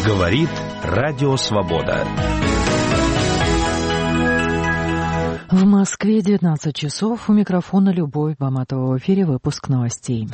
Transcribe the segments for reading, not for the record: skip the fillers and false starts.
Говорит Радио Свобода. В Москве 19 часов. У микрофона Любовь Баматова. В эфире выпуск новостей.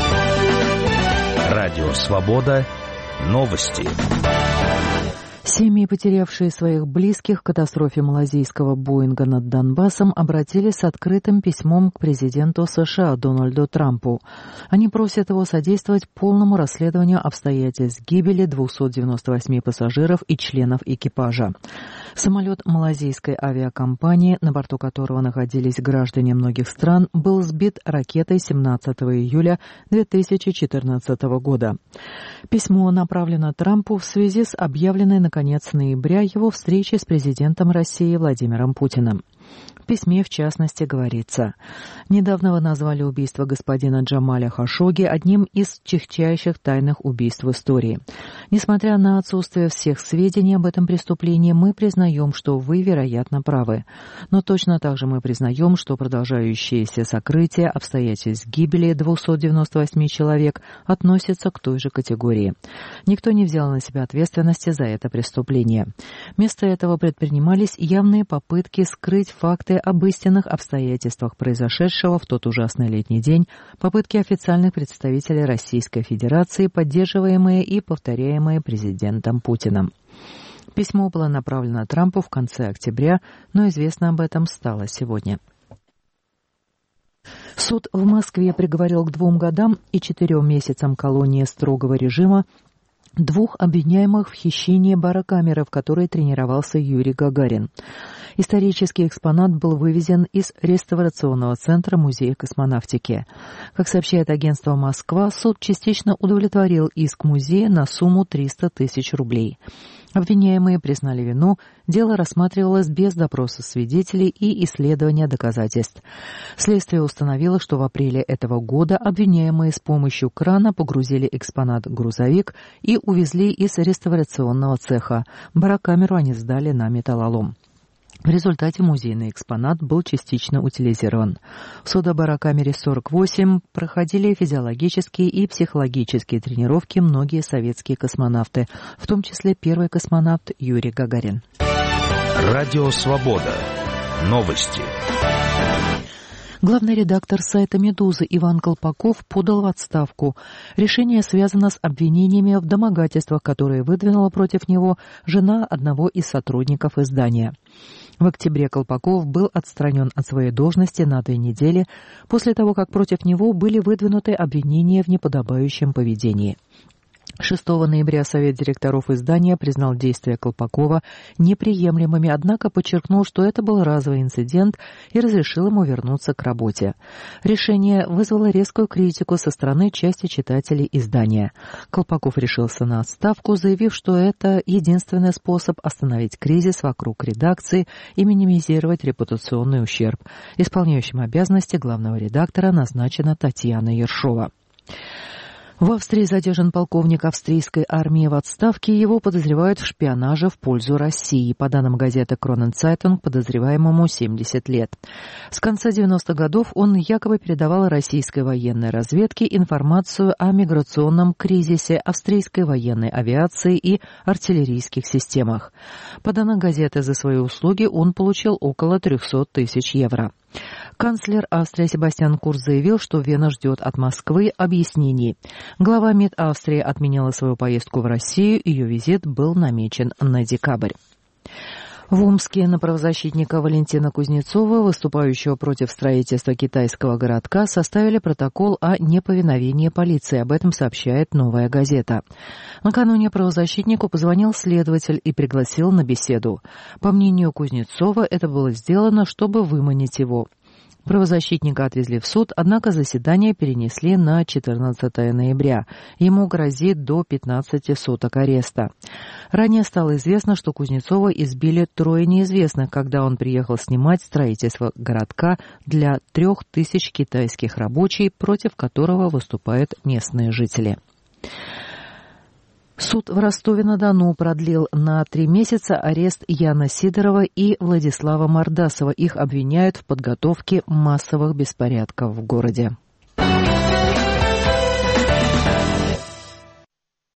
Радио Свобода. Новости. Семьи, потерявшие своих близких в катастрофе малазийского Боинга над Донбассом, обратились с открытым письмом к президенту США Дональду Трампу. Они просят его содействовать полному расследованию обстоятельств гибели 298 пассажиров и членов экипажа. Самолет малазийской авиакомпании, на борту которого находились граждане многих стран, был сбит ракетой 17 июля 2014 года. Письмо направлено Трампу в связи с объявленной на конец ноября его встречи с президентом России Владимиром Путиным. В письме, в частности, говорится: «Недавно вы назвали убийство господина Джамаля Хашогги одним из чехчайших тайных убийств в истории. Несмотря на отсутствие всех сведений об этом преступлении, мы признаем, что вы, вероятно, правы. Но точно так же мы признаем, что продолжающееся сокрытие обстоятельств гибели 298 человек относится к той же категории. Никто не взял на себя ответственности за это преступление. Вместо этого предпринимались явные попытки скрыть факты об истинных обстоятельствах произошедшего в тот ужасный летний день, попытки официальных представителей Российской Федерации, поддерживаемые и повторяемые президентом Путиным». Письмо было направлено Трампу в конце октября, но известно об этом стало сегодня. Суд в Москве приговорил к 2 годам и 4 месяцам колонии строгого режима 2 обвиняемых в хищении барокамеры, в которой тренировался Юрий Гагарин. Исторический экспонат был вывезен из реставрационного центра Музея космонавтики. Как сообщает агентство «Москва», суд частично удовлетворил иск музея на сумму 300 тысяч рублей. Обвиняемые признали вину, дело рассматривалось без допроса свидетелей и исследования доказательств. Следствие установило, что в апреле этого года обвиняемые с помощью крана погрузили экспонат в грузовик и увезли из реставрационного цеха. Барокамеру они сдали на металлолом. В результате музейный экспонат был частично утилизирован. В судобарокамере 48 проходили физиологические и психологические тренировки многие советские космонавты, в том числе первый космонавт Юрий Гагарин. Радио Свобода. Новости. Главный редактор сайта «Медузы» Иван Колпаков подал в отставку. Решение связано с обвинениями в домогательствах, которые выдвинула против него жена одного из сотрудников издания. В октябре Колпаков был отстранен от своей должности на 2 недели после того, как против него были выдвинуты обвинения в неподобающем поведении. 6 ноября Совет директоров издания признал действия Колпакова неприемлемыми, однако подчеркнул, что это был разовый инцидент и разрешил ему вернуться к работе. Решение вызвало резкую критику со стороны части читателей издания. Колпаков решился на отставку, заявив, что это единственный способ остановить кризис вокруг редакции и минимизировать репутационный ущерб. Исполняющим обязанности главного редактора назначена Татьяна Ершова. В Австрии задержан полковник австрийской армии в отставке. Его подозревают в шпионаже в пользу России. По данным газеты «Кроненцайтунг», подозреваемому 70 лет. С конца 90-х годов он якобы передавал российской военной разведке информацию о миграционном кризисе, австрийской военной авиации и артиллерийских системах. По данным газеты, за свои услуги он получил около 300 тысяч евро. Канцлер Австрии Себастьян Курц заявил, что Вена ждет от Москвы объяснений. Глава МИД Австрии отменила свою поездку в Россию, ее визит был намечен на декабрь. В Омске на правозащитника Валентина Кузнецова, выступающего против строительства китайского городка, составили протокол о неповиновении полиции. Об этом сообщает «Новая газета». Накануне правозащитнику позвонил следователь и пригласил на беседу. По мнению Кузнецова, это было сделано, чтобы выманить его. Правозащитника отвезли в суд, однако заседание перенесли на 14 ноября. Ему грозит до 15 суток ареста. Ранее стало известно, что Кузнецова избили 3 неизвестных, когда он приехал снимать строительство городка для 3000 китайских рабочих, против которого выступают местные жители. Суд в Ростове-на-Дону продлил на 3 месяца арест Яна Сидорова и Владислава Мордасова. Их обвиняют в подготовке массовых беспорядков в городе.